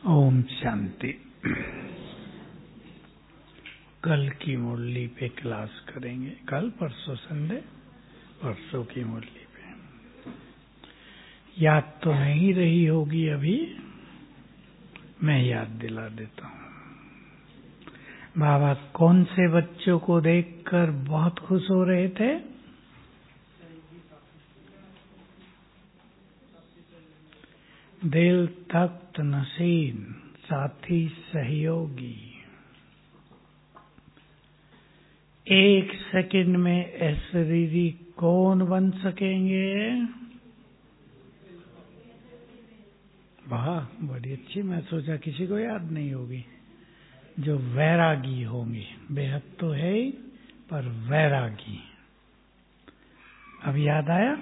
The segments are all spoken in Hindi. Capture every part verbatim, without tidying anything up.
ओम शांति। कल की मुरली पे क्लास करेंगे। कल परसों संडे परसों की मुरली पे याद तो नहीं रही होगी अभी, मैं याद दिला देता हूँ। बाबा कौन से बच्चों को देखकर बहुत खुश हो रहे थे? दिल तख्त नशीन, साथी सहयोगी। एक सेकंड में ऐश्वर्य कौन बन सकेंगे? वाह, बड़ी अच्छी। मैं सोचा किसी को याद नहीं होगी। जो वैरागी होंगे, बेहद तो है ही, पर वैरागी। अब याद आया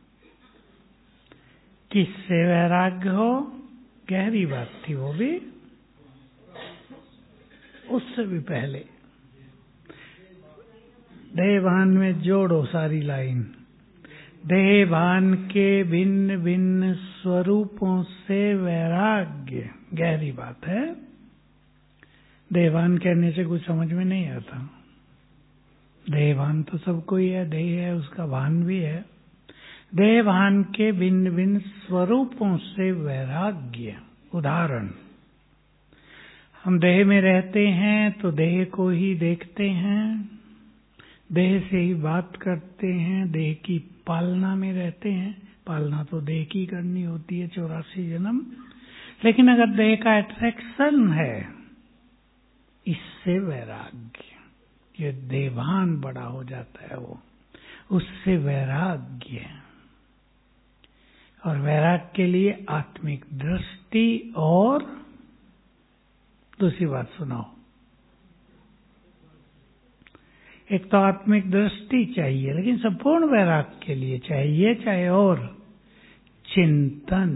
किससे वैराग्य हो? गहरी बात थी वो भी। उससे भी पहले देहभान में जोड़ो सारी लाइन। देहभान के भिन्न भिन्न स्वरूपों से वैराग्य, गहरी बात है। देहभान कहने से कुछ समझ में नहीं आता। देहभान तो सबको ही है, देह है, उसका भान भी है। देहभान के भिन्न भिन्न स्वरूपों से वैराग्य। उदाहरण, हम देह में रहते हैं तो देह को ही देखते हैं, देह से ही बात करते हैं, देह की पालना में रहते हैं। पालना तो देह की करनी होती है, चौरासी जन्म। लेकिन अगर देह का अट्रैक्शन है, इससे वैराग्य, ये देहभान बड़ा हो जाता है, वो उससे वैराग्य। और वैराग्य के लिए आत्मिक दृष्टि और दूसरी बात सुनाओ। एक तो आत्मिक दृष्टि चाहिए, लेकिन संपूर्ण वैराग्य के लिए चाहिए चाहे और चिंतन।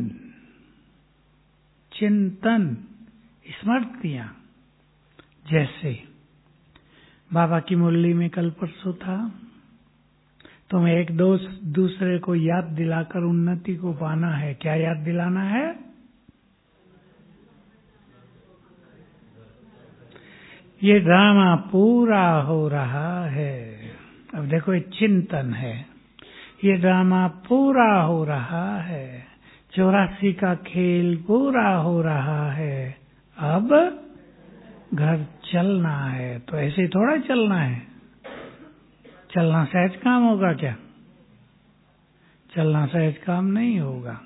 चिंतन, स्मृतियां। जैसे बाबा की मुरली में कल परसों था, तुम्हें एक दोस्त दूसरे को याद दिलाकर उन्नति को पाना है। क्या याद दिलाना है? ये ड्रामा पूरा हो रहा है। अब देखो, ये चिंतन है। ये ड्रामा पूरा हो रहा है, चौरासी का खेल पूरा हो रहा है। अब घर चलना है। तो ऐसे ही थोड़ा चलना है। चलना सहज काम होगा क्या? चलना सहज काम नहीं होगा।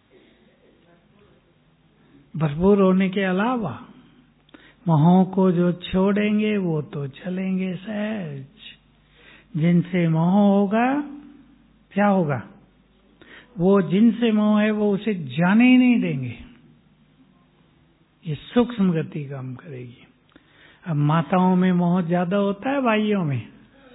भरपूर होने के अलावा मोहों को जो छोड़ेंगे वो तो चलेंगे सहज। जिनसे मोह होगा, क्या होगा? वो जिनसे मोह है वो उसे जाने ही नहीं देंगे। ये सूक्ष्म गति काम करेगी। अब माताओं में मोह ज्यादा होता है, भाइयों में?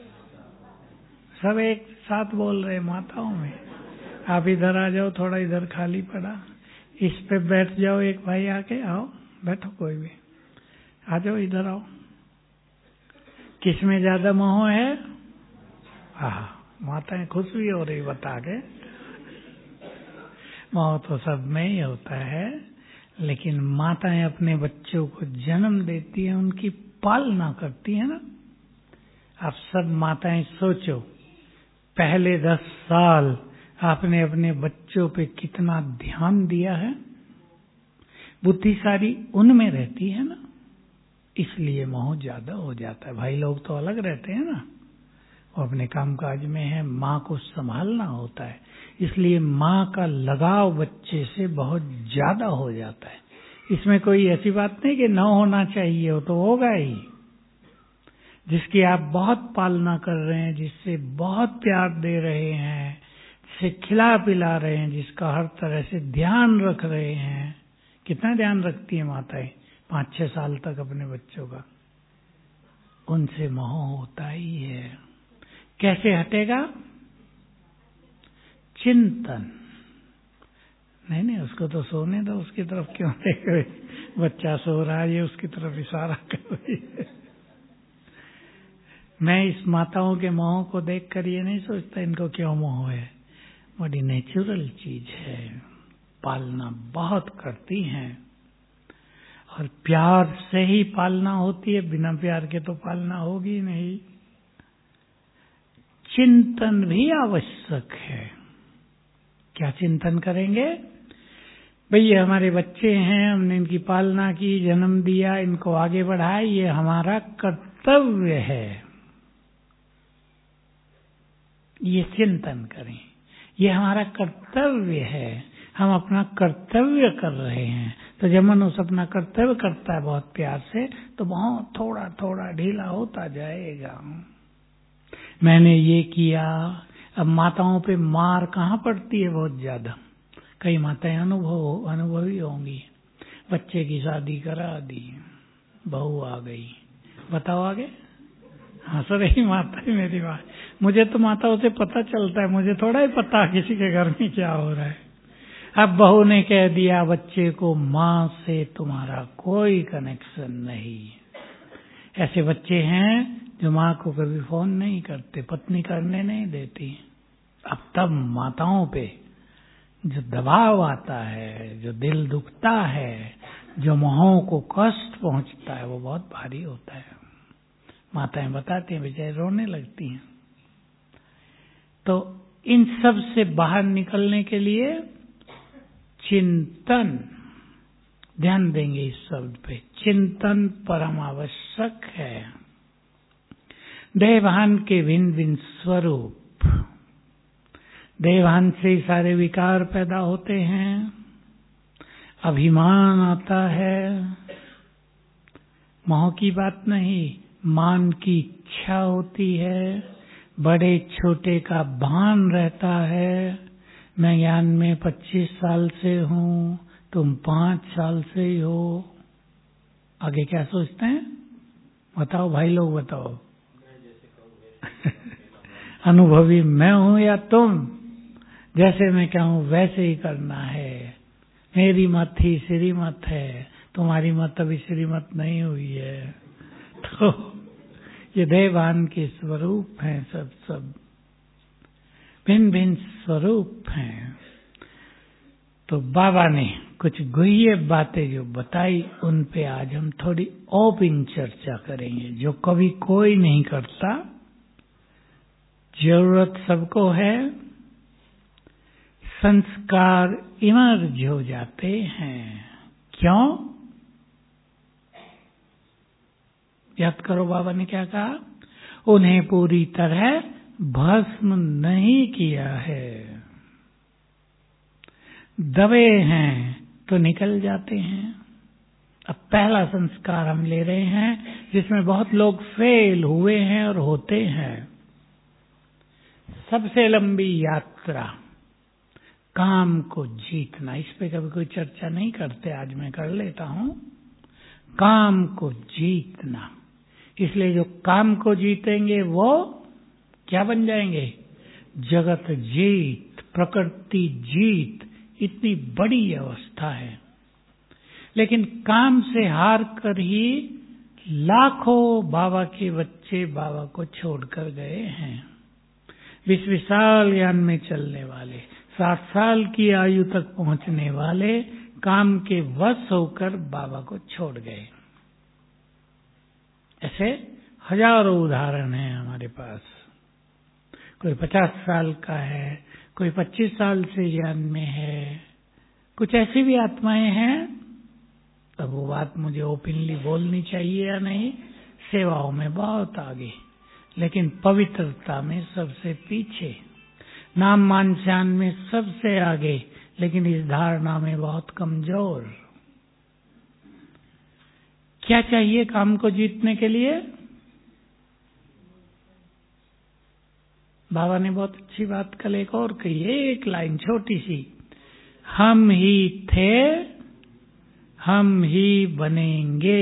सब एक साथ बोल रहे, माताओं में। आप इधर आ जाओ, थोड़ा इधर खाली पड़ा, इस पे बैठ जाओ। एक भाई आके, आओ बैठो, कोई भी आ जाओ, इधर आओ। किस में ज्यादा मोह है? हाँ, माताएं खुश भी हो रही बता के। मोह तो सब में ही होता है, लेकिन माताएं अपने बच्चों को जन्म देती हैं, उनकी पालना करती है ना। आप सब माताएं सोचो, पहले दस साल आपने अपने बच्चों पे कितना ध्यान दिया है। बुद्धि सारी उनमें रहती है ना, इसलिए मोह ज्यादा हो जाता है। भाई लोग तो अलग रहते हैं ना, वो अपने कामकाज में है, माँ को संभालना होता है, इसलिए माँ का लगाव बच्चे से बहुत ज्यादा हो जाता है। इसमें कोई ऐसी बात नहीं कि न होना चाहिए, हो तो होगा ही। जिसकी आप बहुत पालना कर रहे हैं, जिससे बहुत प्यार दे रहे हैं, जिसे खिला पिला रहे हैं, जिसका हर तरह से ध्यान रख रहे हैं। कितना ध्यान रखती है माताएं पाँच छह साल तक अपने बच्चों का? उनसे मोह होता ही है। कैसे हटेगा? चिंतन। नहीं नहीं, उसको तो सोने दो, उसकी तरफ क्यों देख रहे? बच्चा सो रहा है, ये उसकी तरफ इशारा कर रही है। मैं इस माताओं के मोह को देखकर ये नहीं सोचता इनको क्यों मोह है। बड़ी नेचुरल चीज है, पालना बहुत करती हैं। और प्यार से ही पालना होती है, बिना प्यार के तो पालना होगी नहीं। चिंतन भी आवश्यक है। क्या चिंतन करेंगे? भाई ये हमारे बच्चे हैं, हमने इनकी पालना की, जन्म दिया, इनको आगे बढ़ाया, ये हमारा कर्तव्य है, ये चिंतन करें। ये हमारा कर्तव्य है, हम अपना कर्तव्य कर रहे हैं। तो जब मनुष्य अपना कर्तव्य करता है बहुत प्यार से, तो बहुत थोड़ा थोड़ा ढीला होता जाएगा। मैंने ये किया। अब माताओं पे मार कहाँ पड़ती है? बहुत ज्यादा। कई माताएं अनुभव अनुभवी होंगी। बच्चे की शादी करा दी, बहू आ गई, बताओ आगे। हंस रही माता ही मेरी बात। मुझे तो माताओं से पता चलता है, मुझे थोड़ा ही पता किसी के घर में क्या हो रहा है। अब बहू ने कह दिया बच्चे को, माँ से तुम्हारा कोई कनेक्शन नहीं। ऐसे बच्चे हैं जो माँ को कभी फोन नहीं करते, पत्नी करने नहीं देती। अब तब माताओं पे जो दबाव आता है, जो दिल दुखता है, जो मोहों को कष्ट पहुंचता है, वो बहुत भारी होता है। माताएं बताती हैं, बेचारी रोने लगती हैं। तो इन सब से बाहर निकलने के लिए चिंतन, ध्यान देंगे इस शब्द पे, चिंतन परम आवश्यक है। देवभान के भिन्न भिन्न स्वरूप। देवभान से ही सारे विकार पैदा होते हैं। अभिमान आता है, मोह की बात नहीं, मान की इच्छा होती है, बड़े छोटे का भान रहता है। मैं ज्ञान में पच्चीस साल से हूँ, तुम पांच साल से ही हो। आगे क्या सोचते हैं? बताओ भाई लोग, बताओ। अनुभवी मैं हूँ या तुम? जैसे मैं कहूँ वैसे ही करना है। मेरी मत ही श्रीमत है, तुम्हारी मत अभी श्रीमत नहीं हुई है। तो ये देवान के स्वरूप हैं, सब सब भिन्न भिन्न स्वरूप हैं। तो बाबा ने कुछ गुह्य बातें जो बताई, उन पे आज हम थोड़ी ओपन चर्चा करेंगे, जो कभी कोई नहीं करता। जरूरत सबको है। संस्कार इमर्ज हो जाते हैं। क्यों? याद करो बाबा ने क्या कहा? उन्हें पूरी तरह भस्म नहीं किया है। दबे हैं तो निकल जाते हैं। अब पहला संस्कार हम ले रहे हैं, जिसमें बहुत लोग फेल हुए हैं और होते हैं। सबसे लंबी यात्रा, काम को जीतना। इस पे कभी कोई चर्चा नहीं करते, आज मैं कर लेता हूं। काम को जीतना। इसलिए जो काम को जीतेंगे वो क्या बन जाएंगे? जगत जीत, प्रकृति जीत। इतनी बड़ी अवस्था है। लेकिन काम से हार कर ही लाखों बाबा के बच्चे बाबा को छोड़कर गए हैं। बीस बीस साल ज्ञान में चलने वाले, साठ साल की आयु तक पहुंचने वाले काम के वश होकर बाबा को छोड़ गए। ऐसे हजारों उदाहरण हैं हमारे पास। कोई पचास साल का है, कोई पच्चीस साल से ज्ञान में है। कुछ ऐसी भी आत्माएं हैं, तब वो बात मुझे ओपनली बोलनी चाहिए या नहीं, सेवाओं में बहुत आगे, लेकिन पवित्रता में सबसे पीछे, नाम मान शान में सबसे आगे, लेकिन इस धारणा में बहुत कमजोर। क्या चाहिए काम को जीतने के लिए? बाबा ने बहुत अच्छी बात कल एक और कही, एक लाइन छोटी सी, हम ही थे हम ही बनेंगे।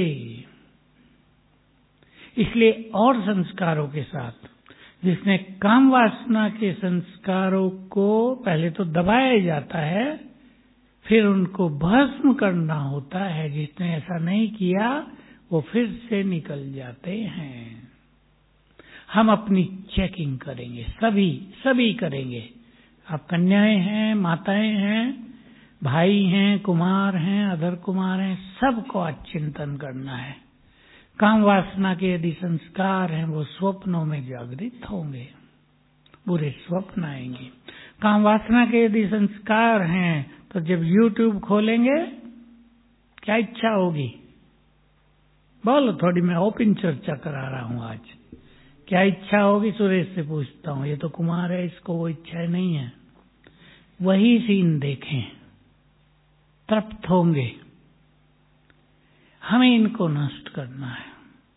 इसलिए और संस्कारों के साथ, जिसने काम वासना के संस्कारों को पहले तो दबाया जाता है, फिर उनको भस्म करना होता है। जिसने ऐसा नहीं किया वो फिर से निकल जाते हैं। हम अपनी चेकिंग करेंगे, सभी सभी करेंगे। आप कन्याएं हैं, माताएं हैं, भाई हैं, कुमार हैं, अधर कुमार हैं, सबको आज चिंतन करना है। काम वासना के यदि संस्कार हैं वो स्वप्नों में जागृत होंगे, बुरे स्वप्न आएंगे। काम वासना के यदि संस्कार हैं तो जब यूट्यूब खोलेंगे क्या इच्छा होगी? बोलो, थोड़ी मैं ओपन चर्चा करा रहा हूं आज। क्या इच्छा होगी? सुरेश से पूछता हूं, ये तो कुमार है, इसको वो इच्छाएं नहीं है। वही सीन देखें, तृप्त होंगे। हमें इनको नष्ट करना है।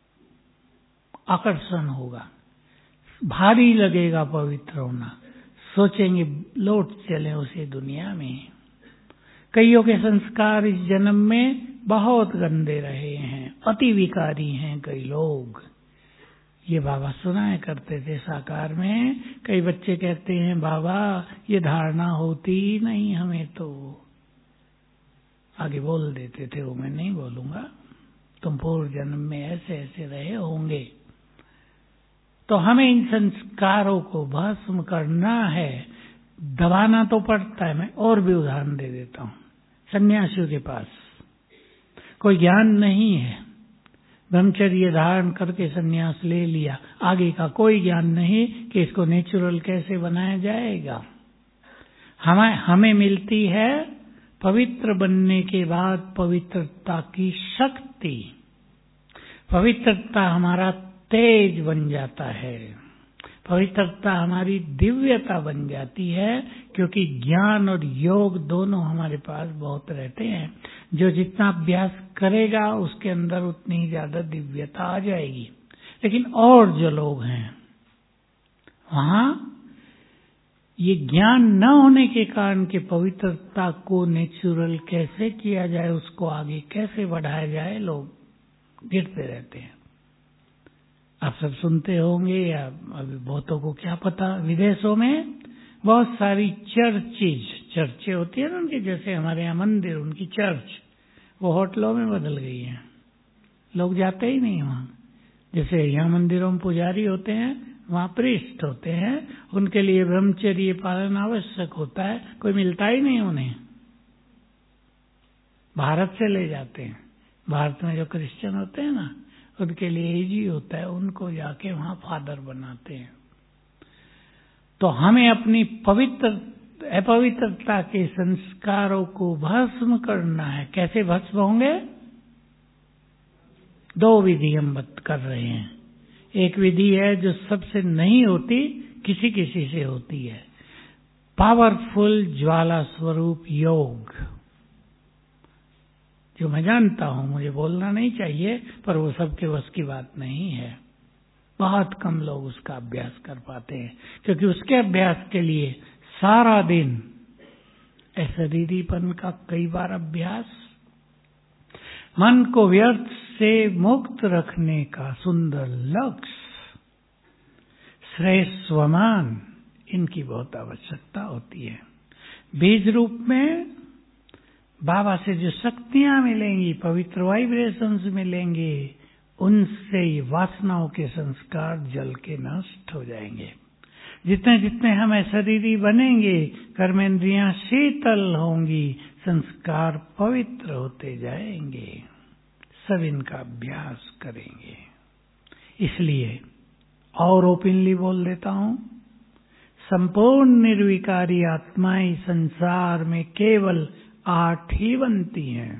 आकर्षण होगा, भारी लगेगा पवित्र होना, सोचेंगे लौट चले उसी दुनिया में। कईयों के संस्कार इस जन्म में बहुत गंदे रहे हैं, अति विकारी हैं कई लोग। ये बाबा सुनाया करते थे साकार में। कई बच्चे कहते हैं बाबा ये धारणा होती ही नहीं हमें, तो आगे बोल देते थे, वो मैं नहीं बोलूंगा। तुम पूर्व जन्म में ऐसे ऐसे रहे होंगे। तो हमें इन संस्कारों को भस्म करना है, दबाना तो पड़ता है। मैं और भी उदाहरण दे देता हूं। सन्यासियों के पास कोई ज्ञान नहीं है, ब्रह्मचर्य धारण करके सन्यास ले लिया, आगे का कोई ज्ञान नहीं कि इसको नेचुरल कैसे बनाया जाएगा। हमें हमें मिलती है पवित्र बनने के बाद पवित्रता की शक्ति। पवित्रता हमारा तेज बन जाता है, पवित्रता हमारी दिव्यता बन जाती है, क्योंकि ज्ञान और योग दोनों हमारे पास बहुत रहते हैं। जो जितना अभ्यास करेगा उसके अंदर उतनी ही ज्यादा दिव्यता आ जाएगी। लेकिन और जो लोग हैं वहां ये ज्ञान न होने के कारण कि पवित्रता को नेचुरल कैसे किया जाए, उसको आगे कैसे बढ़ाया जाए, लोग गिरते रहते हैं। आप सब सुनते होंगे, या अभी बहुतों को क्या पता, विदेशों में बहुत सारी चर्चेज चर्चें होती है ना उनकी, जैसे हमारे यहाँ मंदिर, उनकी चर्च वो होटलों में बदल गई है। लोग जाते ही नहीं वहां। जैसे यहाँ मंदिरों में पुजारी होते हैं, वहां प्रीस्ट होते हैं, उनके लिए ब्रह्मचर्य पालन आवश्यक होता है, कोई मिलता ही नहीं उन्हें। भारत से ले जाते हैं, भारत में जो क्रिश्चियन होते हैं ना, उनके लिए इजी होता है, उनको जाके वहां फादर बनाते हैं। तो हमें अपनी पवित्र अपवित्रता के संस्कारों को भस्म करना है। कैसे भस्म होंगे? दो विधि हम बात कर रहे हैं। एक विधि है जो सबसे नहीं होती, किसी किसी से होती है, पावरफुल ज्वाला स्वरूप योग, जो मैं जानता हूं, मुझे बोलना नहीं चाहिए, पर वो सबके बस की बात नहीं है। बहुत कम लोग उसका अभ्यास कर पाते हैं, क्योंकि उसके अभ्यास के लिए सारा दिन अशरीरीपन का कई बार अभ्यास, मन को व्यर्थ से मुक्त रखने का सुंदर लक्ष्य, श्रेष्ठ स्वमान, इनकी बहुत आवश्यकता होती है। बीज रूप में बाबा से जो शक्तियां मिलेंगी, पवित्र वाइब्रेशंस मिलेंगे, उनसे ये वासनाओं के संस्कार जल के नष्ट हो जाएंगे। जितने जितने हम शरीरी बनेंगे, कर्मेंद्रियां शीतल होंगी, संस्कार पवित्र होते जाएंगे। सब इनका अभ्यास करेंगे। इसलिए और ओपनली बोल देता हूं, संपूर्ण निर्विकारी आत्माएं संसार में केवल आठ ही बनती हैं।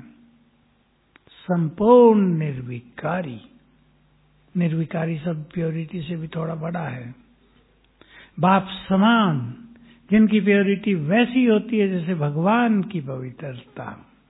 संपूर्ण निर्विकारी, निर्विकारी शब्द प्योरिटी से भी थोड़ा बड़ा है। बाप समान, जिनकी प्योरिटी वैसी होती है जैसे भगवान की पवित्रता।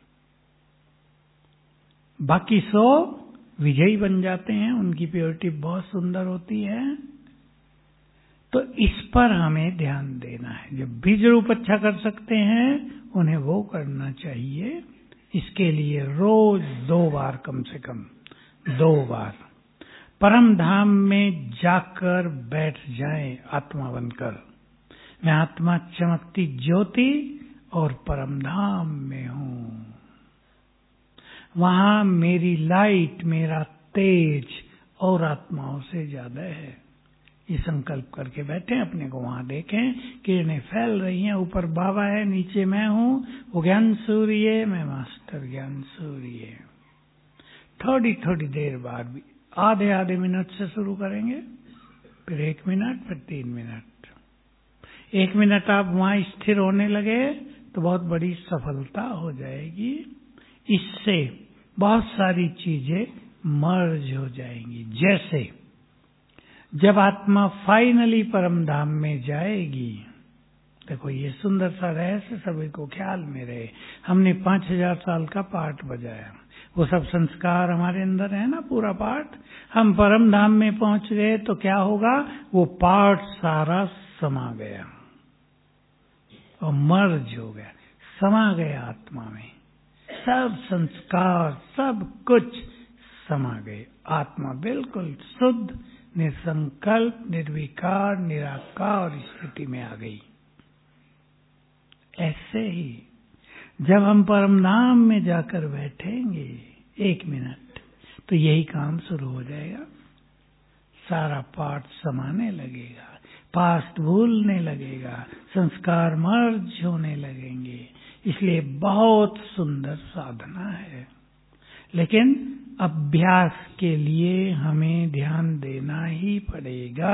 बाकी सो विजयी बन जाते हैं, उनकी प्योरिटी बहुत सुंदर होती है। तो इस पर हमें ध्यान देना है। जब बीज रूप अच्छा कर सकते हैं, उन्हें वो करना चाहिए। इसके लिए रोज दो बार, कम से कम दो बार परम धाम में जाकर बैठ जाएं, आत्मा बनकर। मैं आत्मा चमकती ज्योति और परम धाम में हूं। वहां मेरी लाइट, मेरा तेज और आत्माओं से ज्यादा है। ये संकल्प करके बैठे, अपने को वहां देखें, किरणें फैल रही हैं, ऊपर बाबा है, नीचे मैं हूं, वो ज्ञान सूर्य, मैं मास्टर ज्ञान सूर्य। थोड़ी थोड़ी देर बाद भी आधे आधे मिनट से शुरू करेंगे, फिर एक मिनट, फिर तीन मिनट। एक मिनट आप वहां स्थिर होने लगे तो बहुत बड़ी सफलता हो जाएगी। इससे बहुत सारी चीजें मर्ज हो जाएंगी। जैसे जब आत्मा फाइनली परम धाम में जाएगी, देखो ये सुंदर सा रहस्य सभी को ख्याल में रहे। हमने पांच हजार साल का पाठ बजाया, वो सब संस्कार हमारे अंदर है ना, पूरा पाठ। हम परम धाम में पहुंच गए तो क्या होगा, वो पाठ सारा समा गया और मर्ज हो गया, समा गया आत्मा में। सब संस्कार सब कुछ समा गए, आत्मा बिल्कुल शुद्ध, निसंकल्प, निर्विकार, निराकार स्थिति में आ गई। ऐसे ही जब हम परम धाम में जाकर बैठेंगे एक मिनट, तो यही काम शुरू हो जाएगा। सारा पाठ समाने लगेगा, पास्ट भूलने लगेगा, संस्कार मर्ज होने लगेंगे। इसलिए बहुत सुंदर साधना है, लेकिन अभ्यास के लिए हमें ध्यान देना ही पड़ेगा।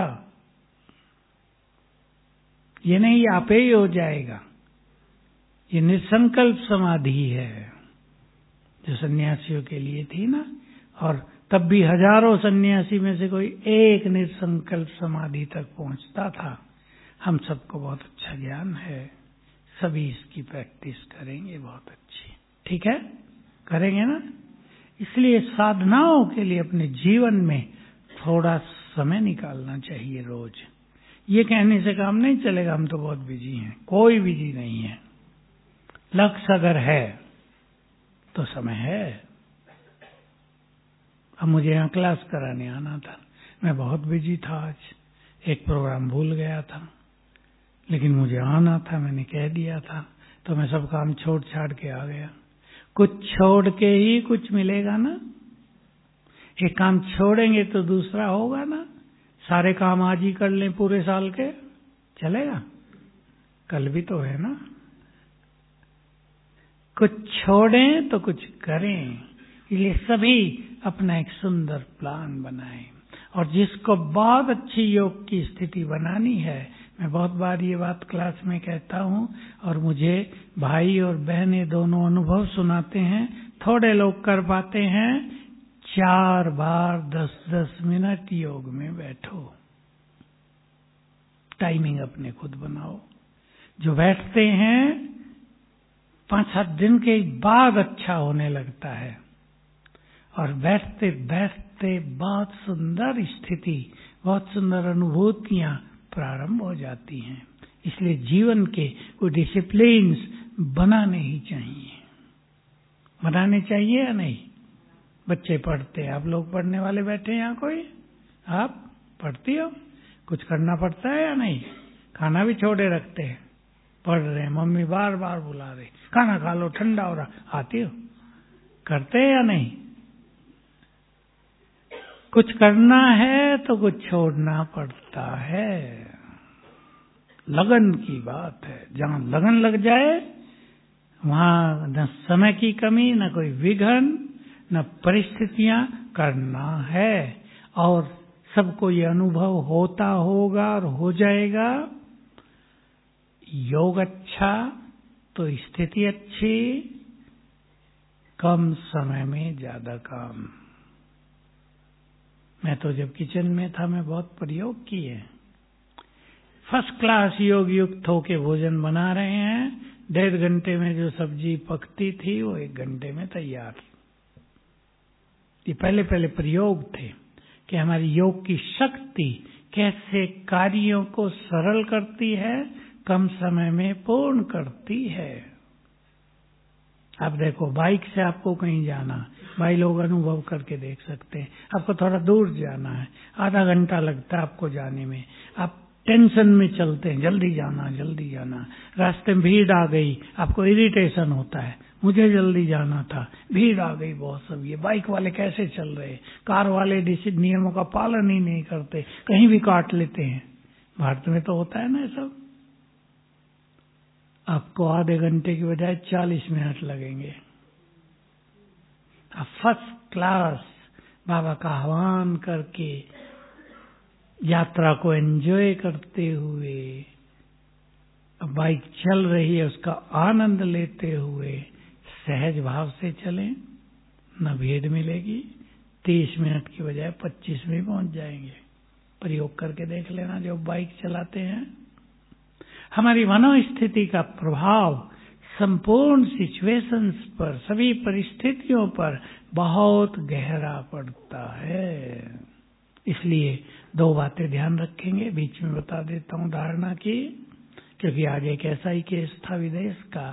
ये नहीं आपे ही हो जाएगा। ये निसंकल्प समाधि है जो सन्यासियों के लिए थी ना, और तब भी हजारों सन्यासी में से कोई एक निसंकल्प समाधि तक पहुंचता था। हम सबको बहुत अच्छा ज्ञान है, सभी इसकी प्रैक्टिस करेंगे बहुत अच्छी। ठीक है, करेंगे ना। इसलिए साधनाओं के लिए अपने जीवन में थोड़ा समय निकालना चाहिए रोज। ये कहने से काम नहीं चलेगा, हम तो बहुत बिजी हैं। कोई बिजी नहीं है। लक्ष्य अगर है तो समय है। अब मुझे यहाँ क्लास कराने आना था, मैं बहुत बिजी था। आज एक प्रोग्राम भूल गया था, लेकिन मुझे आना था, मैंने कह दिया था, तो मैं सब काम छोड़ छाड़ के आ गया। कुछ छोड़ के ही कुछ मिलेगा ना। एक काम छोड़ेंगे तो दूसरा होगा ना। सारे काम आज ही कर लें पूरे साल के, चलेगा? कल भी तो है ना। कुछ छोड़ें तो कुछ करें। इसलिए सभी अपना एक सुंदर प्लान बनाएं। और जिसको बहुत अच्छी योग की स्थिति बनानी है, मैं बहुत बार ये बात क्लास में कहता हूँ, और मुझे भाई और बहनें दोनों अनुभव सुनाते हैं। थोड़े लोग कर पाते हैं। चार बार दस दस मिनट योग में बैठो। टाइमिंग अपने खुद बनाओ। जो बैठते हैं पांच सात दिन के बाद अच्छा होने लगता है, और बैठते बैठते बहुत सुंदर स्थिति, बहुत सुंदर अनुभूतियां प्रारंभ हो जाती हैं। इसलिए जीवन के कोई डिसिप्लिन्स बनाने ही चाहिए। बनाने चाहिए या नहीं? बच्चे पढ़ते हैं, आप लोग पढ़ने वाले बैठे हैं यहाँ कोई? आप पढ़ती हो? कुछ करना पड़ता है या नहीं? खाना भी छोड़े रखते हैं, पढ़ रहे हैं, मम्मी बार बार बुला रही, खाना खा लो, ठंडा हो रहा। आती हो? करते हैं या नहीं? कुछ करना है तो कुछ छोड़ना पड़ता है। लगन की बात है। जहां लगन लग जाए वहां न समय की कमी, न कोई विघ्न, न परिस्थितियां, करना है। और सबको ये अनुभव होता होगा और हो जाएगा। योग अच्छा तो स्थिति अच्छी, कम समय में ज्यादा काम। मैं तो जब किचन में था, मैं बहुत प्रयोग किए। फर्स्ट क्लास योग युक्त होके भोजन बना रहे हैं। डेढ़ घंटे में जो सब्जी पकती थी वो एक घंटे में तैयार। ये पहले पहले प्रयोग थे कि हमारी योग की शक्ति कैसे कार्यों को सरल करती है, कम समय में पूर्ण करती है। अब देखो, बाइक से आपको कहीं जाना, भाई लोग अनुभव करके देख सकते हैं। आपको थोड़ा दूर जाना है, आधा घंटा लगता है आपको जाने में। आप टेंशन में चलते हैं, जल्दी जाना जल्दी जाना, रास्ते में भीड़ आ गई, आपको इरिटेशन होता है, मुझे जल्दी जाना था, भीड़ आ गई बहुत, सब ये बाइक वाले कैसे चल रहे, कार वाले नियमों का पालन ही नहीं करते, कहीं भी काट लेते हैं। भारत में तो होता है ना ये सब। आपको आधे घंटे की बजाय चालीस मिनट लगेंगे। आप फर्स्ट क्लास बाबा का आह्वान करके यात्रा को एंजॉय करते हुए, अब बाइक चल रही है उसका आनंद लेते हुए सहज भाव से चलें, न भीड़ मिलेगी। तीस मिनट की बजाय पच्चीस में पहुंच जाएंगे। प्रयोग करके देख लेना जो बाइक चलाते हैं। हमारी मनोस्थिति का प्रभाव संपूर्ण सिचुएशंस पर, सभी परिस्थितियों पर बहुत गहरा पड़ता है। इसलिए दो बातें ध्यान रखेंगे, बीच में बता देता हूं धारणा की, क्योंकि आज एक ऐसा ही केस था विदेश का।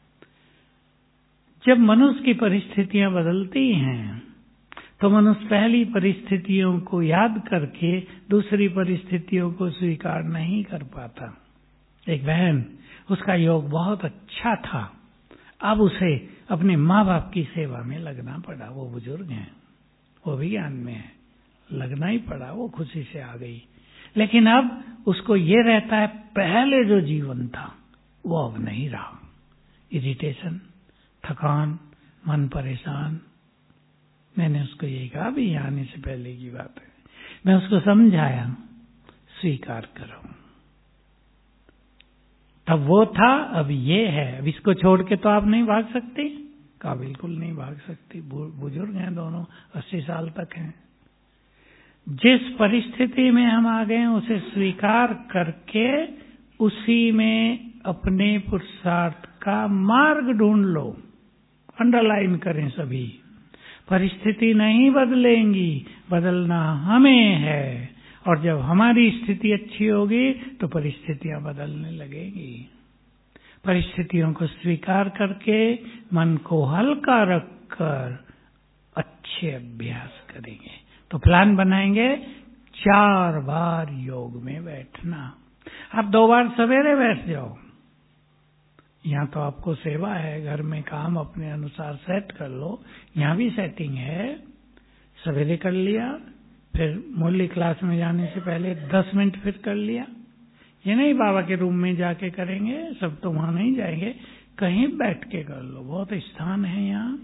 जब मनुष्य की परिस्थितियां बदलती हैं तो मनुष्य पहली परिस्थितियों को याद करके दूसरी परिस्थितियों को स्वीकार नहीं कर पाता। एक बहन, उसका योग बहुत अच्छा था, अब उसे अपने माँ बाप की सेवा में लगना पड़ा। वो बुजुर्ग हैं, वो भी ज्ञान में है, लगना ही पड़ा, वो खुशी से आ गई। लेकिन अब उसको ये रहता है पहले जो जीवन था वो अब नहीं रहा। इरिटेशन, थकान, मन परेशान। मैंने उसको यही कहा, अभी आने से पहले की बात है, मैं उसको समझाया स्वीकार करो। तब वो था, अब ये है। अब इसको छोड़ के तो आप नहीं भाग सकते। कहा बिल्कुल नहीं भाग सकती, बुजुर्ग हैं दोनों, अस्सी साल तक हैं। जिस परिस्थिति में हम आ गए उसे स्वीकार करके उसी में अपने पुरुषार्थ का मार्ग ढूंढ लो। अंडरलाइन करें सभी। परिस्थिति नहीं बदलेंगी, बदलना हमें है। और जब हमारी स्थिति अच्छी होगी तो परिस्थितियां बदलने लगेंगी। परिस्थितियों को स्वीकार करके मन को हल्का रखकर अच्छे अभ्यास करेंगे। तो प्लान बनाएंगे, चार बार योग में बैठना। आप दो बार सवेरे बैठ जाओ, यहाँ तो आपको सेवा है, घर में काम अपने अनुसार सेट कर लो, यहाँ भी सेटिंग है। सवेरे कर लिया, फिर मुरली क्लास में जाने से पहले दस मिनट फिर कर लिया। ये नहीं बाबा के रूम में जाके करेंगे, सब तो वहां नहीं जाएंगे, कहीं बैठ के कर लो, बहुत स्थान है यहाँ,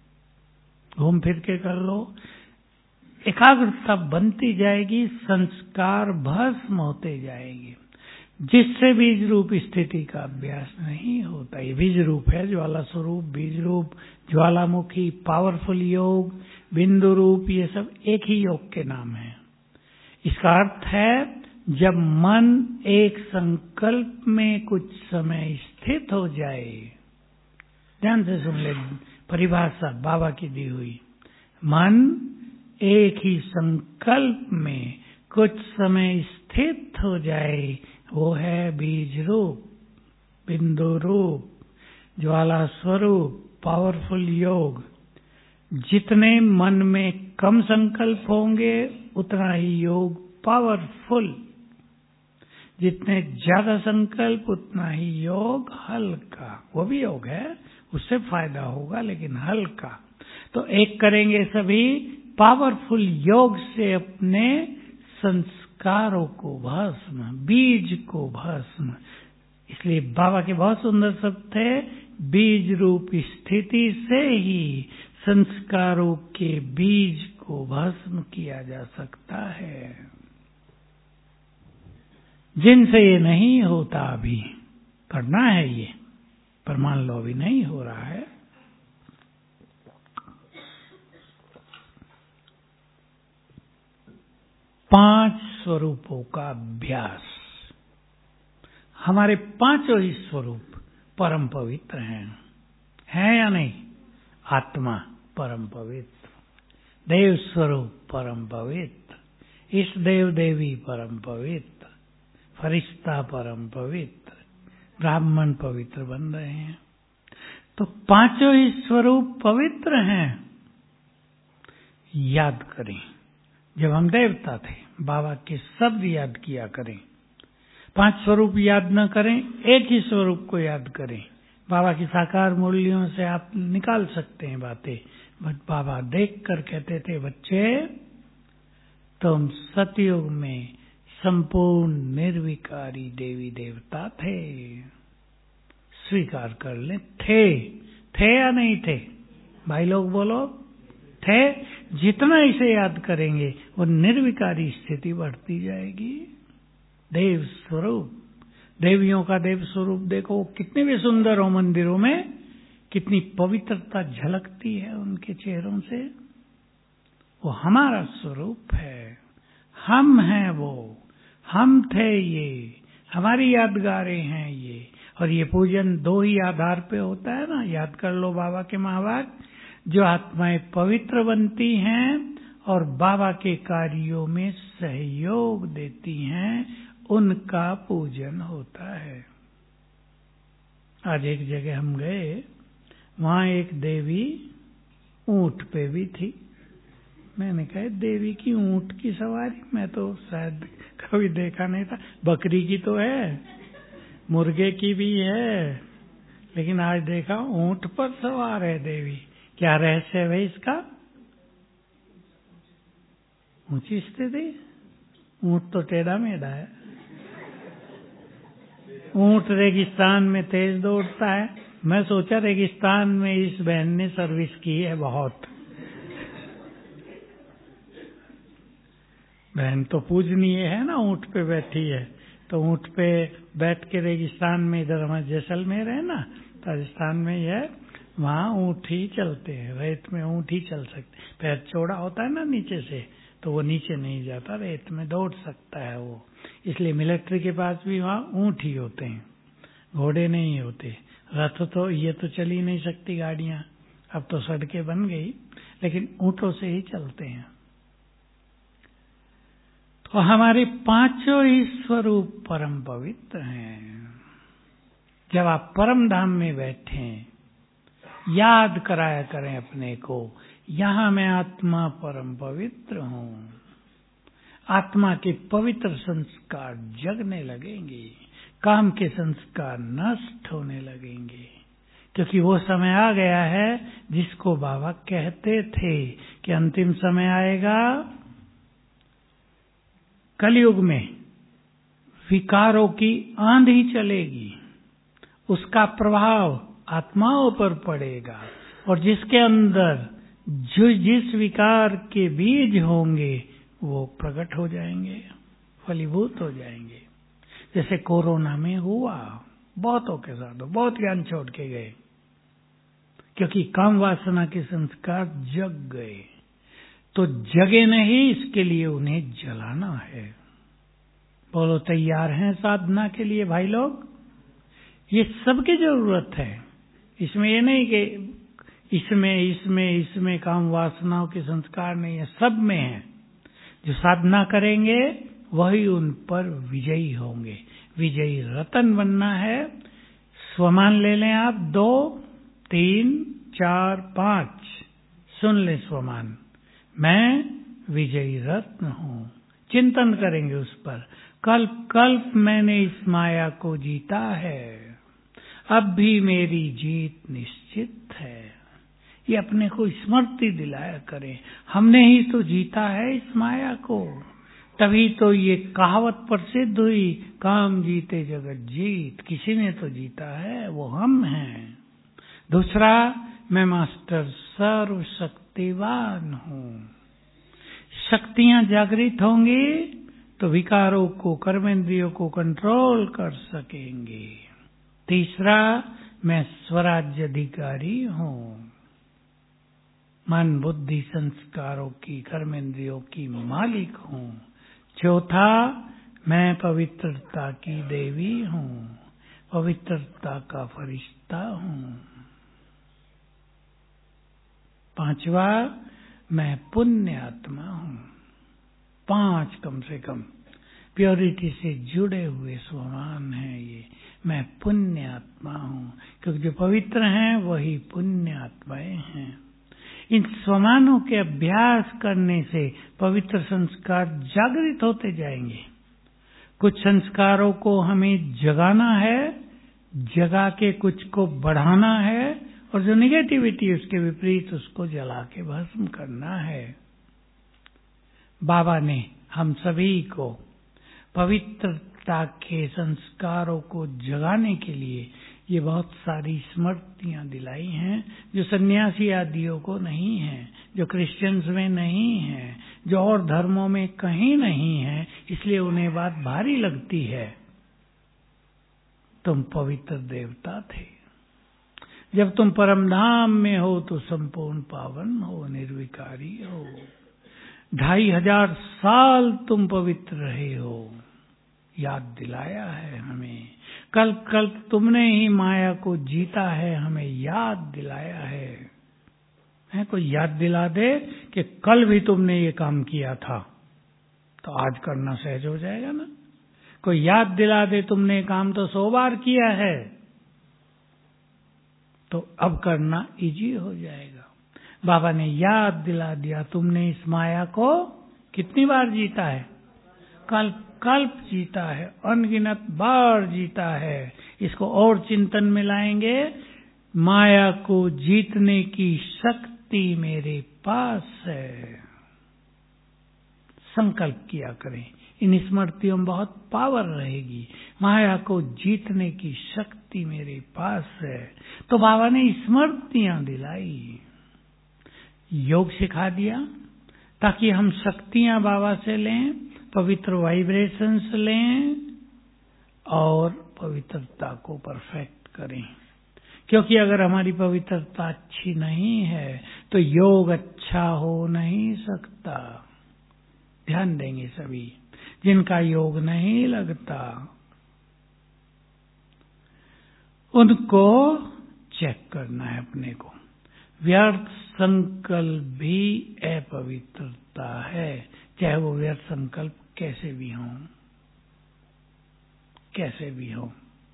घूम फिर के कर लो। एकाग्रता बनती जाएगी, संस्कार भस्म होते जाएंगे, जिससे बीज रूप स्थिति का अभ्यास नहीं होता। ये बीज रूप है, ज्वाला स्वरूप, बीज रूप, ज्वालामुखी, पावरफुल योग, बिंदु रूप, ये सब एक ही योग के नाम है। इसका अर्थ है जब मन एक संकल्प में कुछ समय स्थित हो जाए। ध्यान से सुन ले परिभाषा बाबा की दी हुई। मन एक ही संकल्प में कुछ समय स्थित हो जाए, वो है बीज रूप, बिंदु रूप, ज्वाला स्वरूप, पावरफुल योग। जितने मन में कम संकल्प होंगे उतना ही योग पावरफुल, जितने ज्यादा संकल्प उतना ही योग हल्का। वो भी योग है, उससे फायदा होगा लेकिन हल्का। तो एक करेंगे सभी, पावरफुल योग से अपने संस्कारों को भस्म, बीज को भस्म। इसलिए बाबा के बहुत सुंदर शब्द थे, बीज रूप स्थिति से ही संस्कारों के बीज को भस्म किया जा सकता है, जिनसे ये नहीं होता। अभी करना है ये, पर मान लो अभी नहीं हो रहा है। पांच स्वरूपों का अभ्यास। हमारे पांचों ही स्वरूप परम पवित्र हैं, हैं या नहीं? आत्मा परम पवित्र, देव स्वरूप परम पवित्र, इष्ट देव देवी परम पवित्र, फरिश्ता परम पवित्र, ब्राह्मण पवित्र बन रहे हैं। तो पांचों ही स्वरूप पवित्र हैं। याद करें, जब हम देवता थे बाबा के शब्द याद किया करें। पांच स्वरूप याद न करें, एक ही स्वरूप को याद करें। बाबा की साकार मूल्यों से आप निकाल सकते हैं बातें। बट बाबा देख कर कहते थे, बच्चे तुम सतयुग में संपूर्ण निर्विकारी देवी देवता थे, स्वीकार कर ले। थे थे या नहीं थे? भाई लोग बोलो, थे। जितना इसे याद करेंगे वो निर्विकारी स्थिति बढ़ती जाएगी। देव स्वरूप, देवियों का देव स्वरूप देखो, कितने भी सुंदर हो मंदिरों में, कितनी पवित्रता झलकती है उनके चेहरों से। वो हमारा स्वरूप है, हम हैं वो, हम थे ये, हमारी यादगारें हैं ये। और ये पूजन दो ही आधार पे होता है ना, याद कर लो बाबा के महावाक्य, जो आत्माएं पवित्र बनती हैं और बाबा के कार्यों में सहयोग देती हैं, उनका पूजन होता है। आज एक जगह हम गए, वहां एक देवी ऊंट पे भी थी। मैंने कहा, देवी की ऊंट की सवारी मैं तो शायद कभी देखा नहीं था। बकरी की तो है, मुर्गे की भी है, लेकिन आज देखा ऊंट पर सवार है देवी। क्या रहस्य है इसका? ऊंची स्थिति। ऊंट तो टेढ़ा मेढ़ा है। ऊंट रेगिस्तान में तेज दौड़ता है। मैं सोचा रेगिस्तान में इस बहन ने सर्विस की है बहुत। बहन तो पूजनीय है ना, ऊंट पे बैठी है। तो ऊंट पे बैठ के रेगिस्तान में, इधर हमारे जैसलमेर है ना, राजस्थान में है, वहाँ ऊंट ही चलते हैं। रेत में ऊंट ही चल सकते, पैर चौड़ा होता है ना नीचे से, तो वो नीचे नहीं जाता, रेत में दौड़ सकता है वो। इसलिए मिलिट्री के पास भी वहाँ ऊंट ही होते हैं, घोड़े नहीं होते। रथ तो ये तो चल ही नहीं सकती गाड़ियां, अब तो सड़कें बन गई, लेकिन ऊंटों से ही चलते हैं। तो हमारे पांचों ही स्वरूप परम पवित्र हैं। जब आप परम धाम में बैठे, याद कराया करें अपने को, यहां मैं आत्मा परम पवित्र हूं। आत्मा के पवित्र संस्कार जगने लगेंगे, काम के संस्कार नष्ट होने लगेंगे, क्योंकि वो समय आ गया है जिसको बाबा कहते थे कि अंतिम समय आएगा, कलयुग में विकारों की आंधी चलेगी, उसका प्रभाव आत्माओं पर पड़ेगा, और जिसके अंदर जो जिस विकार के बीज होंगे वो प्रकट हो जाएंगे, फलीभूत हो जाएंगे। जैसे कोरोना में हुआ, बहुतों के साथ बहुत ज्ञान छोड़ के गए, क्योंकि काम वासना के संस्कार जग गए। तो जगे नहीं, इसके लिए उन्हें जलाना है। बोलो, तैयार हैं साधना के लिए भाई लोग? ये सबकी जरूरत है। इसमें ये नहीं कि इसमें इसमें इसमें काम वासनाओं के संस्कार नहीं है, सब में है। जो साधना करेंगे वही उन पर विजयी होंगे। विजयी रतन बनना है। स्वमान ले लें आप, दो, तीन, चार, पांच, सुन ले स्वमान। मैं विजयी रत्न हूं। चिंतन करेंगे उस पर। कल्प कल्प मैंने इस माया को जीता है, अब भी मेरी जीत निश्चित है। ये अपने को स्मृति दिलाया करें, हमने ही तो जीता है इस माया को। तभी तो ये कहावत प्रसिद्ध हुई, काम जीते जगत जीत। किसी ने तो जीता है, वो हम हैं। दूसरा, मैं मास्टर सर्वशक्तिवान हूं। शक्तियां जागृत होंगी तो विकारों को, कर्मेंद्रियों को कंट्रोल कर सकेंगे। तीसरा, मैं स्वराज्य अधिकारी हूं। मन, बुद्धि, संस्कारों की, कर्मेंद्रियों की मालिक हूं। चौथा, मैं पवित्रता की देवी हूं, पवित्रता का फरिश्ता हूं। पांचवा, मैं पुण्य आत्मा हूं। पांच कम से कम प्योरिटी से जुड़े हुए स्वमान है ये। मैं पुण्य आत्मा हूं, क्योंकि जो पवित्र हैं वही पुण्य आत्माएं हैं। इन स्वमानों के अभ्यास करने से पवित्र संस्कार जागृत होते जाएंगे। कुछ संस्कारों को हमें जगाना है, जगा के कुछ को बढ़ाना है, और जो निगेटिविटी उसके विपरीत उसको जला के भस्म करना है। बाबा ने हम सभी को पवित्रता के संस्कारों को जगाने के लिए ये बहुत सारी स्मृतियां दिलाई हैं, जो सन्यासी आदियों को नहीं है, जो क्रिश्चियंस में नहीं है, जो और धर्मों में कहीं नहीं है, इसलिए उन्हें बात भारी लगती है। तुम पवित्र देवता थे, जब तुम परमधाम में हो तो संपूर्ण पावन हो, निर्विकारी हो। ढाई हजार साल तुम पवित्र रहे हो, याद दिलाया है हमें। कल कल तुमने ही माया को जीता है, हमें याद दिलाया है। है कोई याद दिला दे कि कल भी तुमने ये काम किया था, तो आज करना सहज हो जाएगा ना। कोई याद दिला दे तुमने काम तो सौ बार किया है, तो अब करना इजी हो जाएगा। बाबा ने याद दिला दिया, तुमने इस माया को कितनी बार जीता है? कल्प कल्प जीता है, अनगिनत बार जीता है। इसको और चिंतन में लाएंगे। माया को जीतने की शक्ति मेरे पास है। संकल्प किया करें, इन स्मृतियों में बहुत पावर रहेगी। माया को जीतने की शक्ति मेरे पास है। तो बाबा ने स्मृतियां दिलाई, योग सिखा दिया, ताकि हम शक्तियां बाबा से लें, पवित्र वाइब्रेशंस लें और पवित्रता को परफेक्ट करें। क्योंकि अगर हमारी पवित्रता अच्छी नहीं है तो योग अच्छा हो नहीं सकता। ध्यान देंगे सभी जिनका योग नहीं लगता, उनको चेक करना है अपने को। व्यर्थ संकल्प भी अपवित्रता है, चाहे वो व्यर्थ संकल्प कैसे भी हों, कैसे भी हो।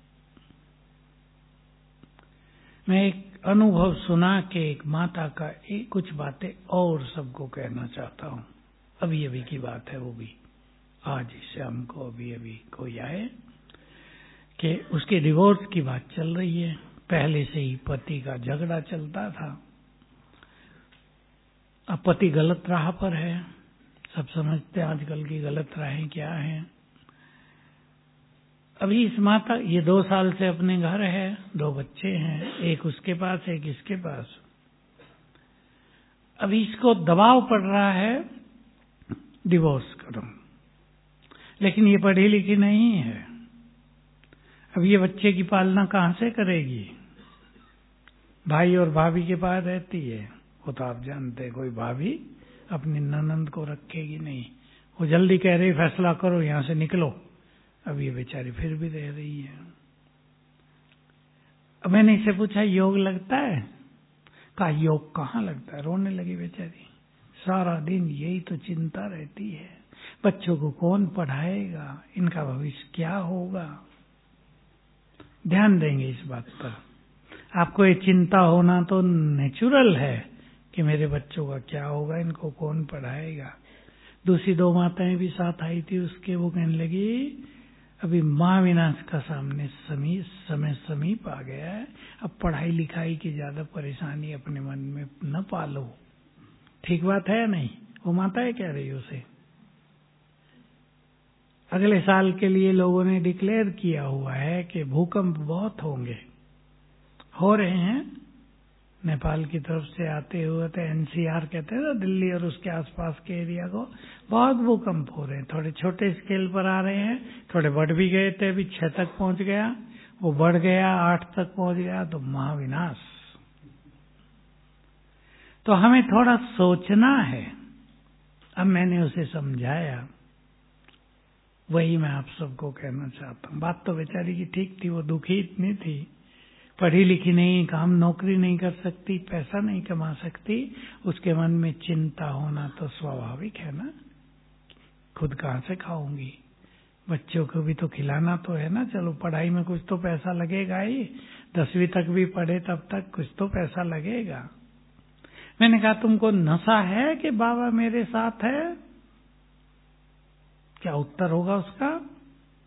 मैं एक अनुभव सुना के एक माता का एक कुछ बातें और सबको कहना चाहता हूँ। अभी अभी की बात है, वो भी आज शाम को अभी अभी कोई आए कि उसके डिवोर्स की बात चल रही है। पहले से ही पति का झगड़ा चलता था। अब पति गलत राह पर है, सब समझते हैं आजकल की गलत राहें क्या हैं। अभी इस माता ये दो साल से अपने घर है, दो बच्चे हैं, एक उसके पास एक इसके पास। अभी इसको दबाव पड़ रहा है डिवोर्स करो, लेकिन ये पढ़ी लिखी नहीं है। अब ये बच्चे की पालना कहाँ से करेगी? भाई और भाभी के पास रहती है, वो तो आप जानते हैं, कोई भाभी अपनी ननंद को रखेगी नहीं। वो जल्दी कह रही फैसला करो, यहां से निकलो। अब ये बेचारी फिर भी रह रही है। अब मैंने इससे पूछा योग लगता है? कहा योग कहाँ लगता है। रोने लगी बेचारी। सारा दिन यही तो चिंता रहती है, बच्चों को कौन पढ़ाएगा, इनका भविष्य क्या होगा। ध्यान देंगे इस बात पर। आपको ये चिंता होना तो नेचुरल है कि मेरे बच्चों का क्या होगा, इनको कौन पढ़ाएगा। दूसरी दो माताएं भी साथ आई थी उसके, वो कहने लगी अभी माँ विनाश का सामने समीप समय समीप आ गया है, अब पढ़ाई लिखाई की ज्यादा परेशानी अपने मन में न पालो। ठीक बात है या नहीं? वो माताएं कह रही उसे। अगले साल के लिए लोगों ने डिक्लेयर किया हुआ है कि भूकंप बहुत होंगे, हो रहे हैं। नेपाल की तरफ से आते हुए तो एनसीआर कहते हैं ना, दिल्ली और उसके आसपास के एरिया को बहुत भूकंप हो रहे हैं। थोड़े छोटे स्केल पर आ रहे हैं, थोड़े बढ़ भी गए थे, अभी छह तक पहुंच गया, वो बढ़ गया आठ तक पहुंच गया, तो महाविनाश। तो हमें थोड़ा सोचना है। अब मैंने उसे समझाया, वही मैं आप सबको कहना चाहता हूँ। बात तो बेचारी की ठीक थी, वो दुखी इतनी थी, पढ़ी लिखी नहीं, काम नौकरी नहीं कर सकती, पैसा नहीं कमा सकती, उसके मन में चिंता होना तो स्वाभाविक है ना। खुद कहाँ से खाऊंगी, बच्चों को भी तो खिलाना तो है ना। चलो पढ़ाई में कुछ तो पैसा लगेगा ही, दसवीं तक भी पढ़े तब तक कुछ तो पैसा लगेगा। मैंने कहा तुमको नशा है कि बाबा मेरे साथ है? क्या उत्तर होगा उसका?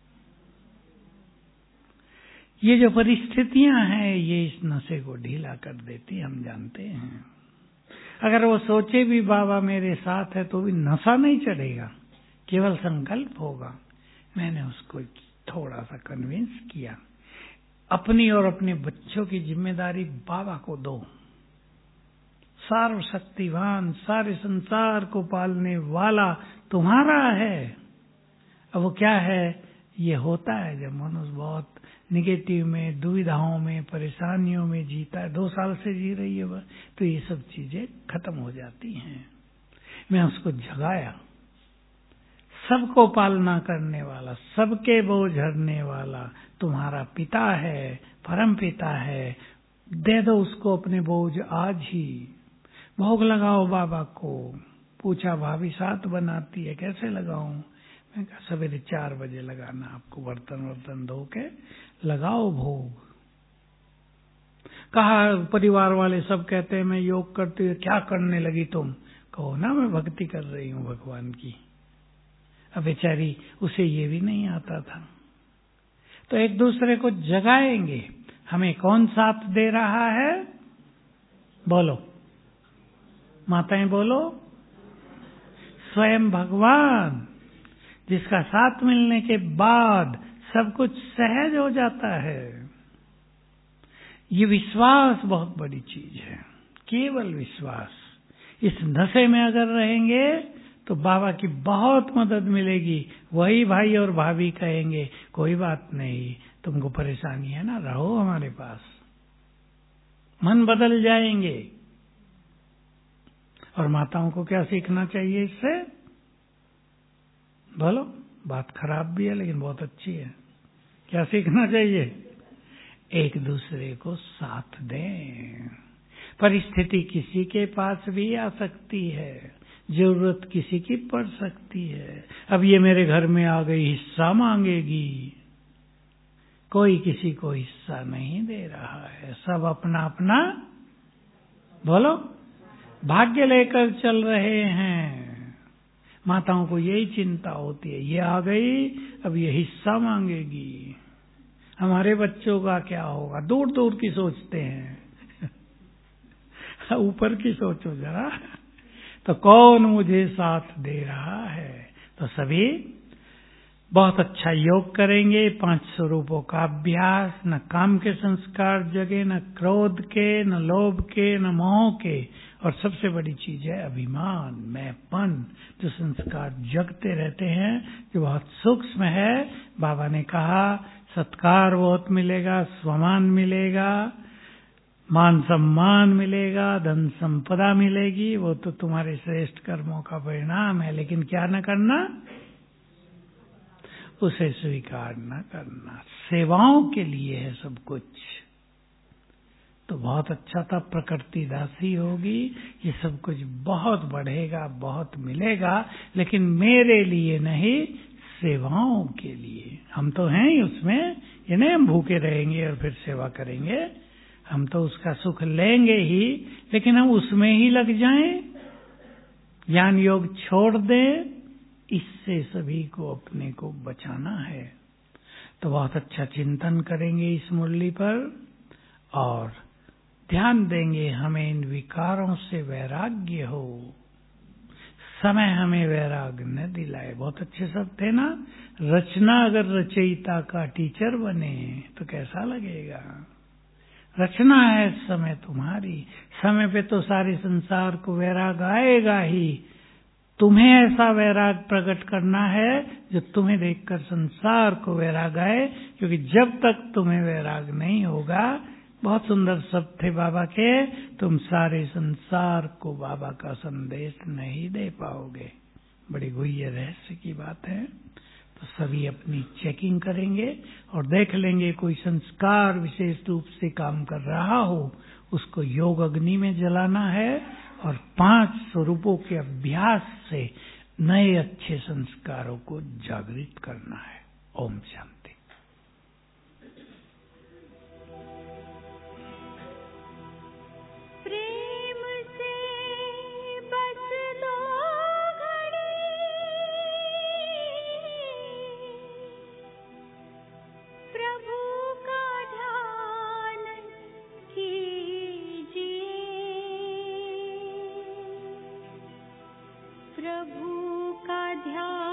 ये जो परिस्थितियां हैं ये इस नशे को ढीला कर देती, हम जानते हैं। अगर वो सोचे भी बाबा मेरे साथ है तो भी नशा नहीं चढ़ेगा, केवल संकल्प होगा। मैंने उसको थोड़ा सा कन्विंस किया, अपनी और अपने बच्चों की जिम्मेदारी बाबा को दो। सर्वशक्तिवान सारे संसार को पालने वाला तुम्हारा है। अब वो क्या है, ये होता है जब मनुष्य बहुत निगेटिव में, दुविधाओं में, परेशानियों में जीता है। दो साल से जी रही है वह, तो ये सब चीजें खत्म हो जाती हैं। मैं उसको जगाया, सबको पालना करने वाला, सबके बोझ हरने वाला तुम्हारा पिता है, परम पिता है। दे दो उसको अपने बोझ आज ही। भोग लगाओ बाबा को। पूछा भाभी साथ बनाती है, कैसे लगाऊं? मैं कहा सवेरे चार बजे लगाना, आपको बर्तन वर्तन धो के लगाओ भोग। कहा परिवार वाले सब कहते हैं मैं योग करती हूँ, क्या करने लगी तुम? कहो ना मैं भक्ति कर रही हूँ भगवान की। अब बेचारी उसे ये भी नहीं आता था। तो एक दूसरे को जगाएंगे। हमें कौन साथ दे रहा है? बोलो माताएं, बोलो। स्वयं भगवान, जिसका साथ मिलने के बाद सब कुछ सहज हो जाता है। ये विश्वास बहुत बड़ी चीज है, केवल विश्वास। इस नशे में अगर रहेंगे तो बाबा की बहुत मदद मिलेगी। वही भाई और भाभी कहेंगे कोई बात नहीं, तुमको परेशानी है ना, रहो हमारे पास। मन बदल जाएंगे। और माताओं को क्या सीखना चाहिए इससे? बोलो, बात खराब भी है लेकिन बहुत अच्छी है। क्या सीखना चाहिए? एक दूसरे को साथ दें। परिस्थिति किसी के पास भी आ सकती है, जरूरत किसी की पड़ सकती है। अब ये मेरे घर में आ गई, हिस्सा मांगेगी। कोई किसी को हिस्सा नहीं दे रहा है, सब अपना अपना बोलो भाग्य लेकर चल रहे हैं। माताओं को यही चिंता होती है, ये आ गई अब ये हिस्सा मांगेगी, हमारे बच्चों का क्या होगा। दूर दूर की सोचते हैं, ऊपर की सोचो जरा। तो कौन मुझे साथ दे रहा है? तो सभी बहुत अच्छा योग करेंगे। पांच स्वरूपों का अभ्यास, न काम के संस्कार जगे, न क्रोध के, न लोभ के, न मोह के, और सबसे बड़ी चीज है अभिमान, मैंपन, जो संस्कार जगते रहते हैं, जो बहुत सूक्ष्म है। बाबा ने कहा सत्कार बहुत मिलेगा, स्वमान मिलेगा, मान सम्मान मिलेगा, धन संपदा मिलेगी, वो तो तुम्हारे श्रेष्ठ कर्मों का परिणाम है। लेकिन क्या न करना? उसे स्वीकार न करना। सेवाओं के लिए है सब कुछ। तो बहुत अच्छा था, प्रकृति दासी होगी, ये सब कुछ बहुत बढ़ेगा, बहुत मिलेगा, लेकिन मेरे लिए नहीं, सेवाओं के लिए। हम तो हैं ही उसमें, ये नहीं हम भूखे रहेंगे और फिर सेवा करेंगे। हम तो उसका सुख लेंगे ही, लेकिन हम उसमें ही लग जाएं, ज्ञान योग छोड़ दें, इससे सभी को अपने को बचाना है। तो बहुत अच्छा चिंतन करेंगे इस मुरली पर और ध्यान देंगे हमें इन विकारों से वैराग्य हो। समय हमें वैराग्य न दिलाए। बहुत अच्छे सब थे ना। रचना अगर रचयिता का टीचर बने तो कैसा लगेगा? रचना है समय तुम्हारी, समय पे तो सारे संसार को वैराग आएगा ही। तुम्हें ऐसा वैराग प्रकट करना है जो तुम्हें देखकर संसार को वैराग आए, क्योंकि जब तक तुम्हें वैराग नहीं होगा, बहुत सुंदर शब्द थे बाबा के, तुम सारे संसार को बाबा का संदेश नहीं दे पाओगे। बड़ी गुह्य रहस्य की बात है। तो सभी अपनी चेकिंग करेंगे और देख लेंगे कोई संस्कार विशेष रूप से काम कर रहा हो, उसको योग अग्नि में जलाना है और पांच स्वरूपों के अभ्यास से नए अच्छे संस्कारों को जागृत करना है। ओम शांति। प्रभु का प्रभु का ध्यान